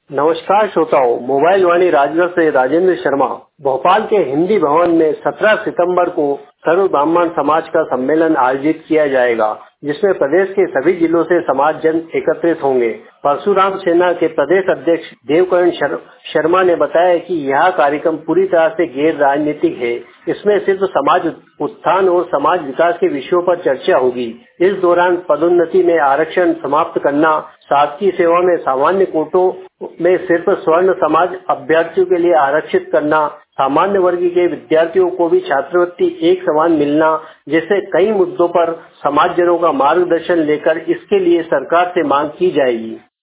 नमस्कार श्रोताओं, मोबाइल वाणी राजगढ़ से राजेंद्र शर्मा। भोपाल के हिंदी भवन में 17 सितंबर को सर्व ब्राह्मण समाज का सम्मेलन आयोजित किया जाएगा, जिसमें प्रदेश के सभी जिलों से समाज जन एकत्रित होंगे। परशुराम सेना के प्रदेश अध्यक्ष देवकरण शर्मा ने बताया कि यह कार्यक्रम पूरी तरह से गैर राजनीतिक है। इसमें सिर्फ समाज उत्थान और समाज विकास के विषयों पर चर्चा होगी। इस दौरान पदोन्नति में आरक्षण समाप्त करना, शासकीय सेवा में सामान्य कोटों में सिर्फ स्वर्ण समाज अभ्यर्थियों के लिए आरक्षित करना, सामान्य वर्ग के विद्यार्थियों को भी छात्रवृत्ति एक समान मिलना जैसे कई मुद्दों पर समाजजनों का मार्गदर्शन लेकर इसके लिए सरकार से मांग की जाएगी।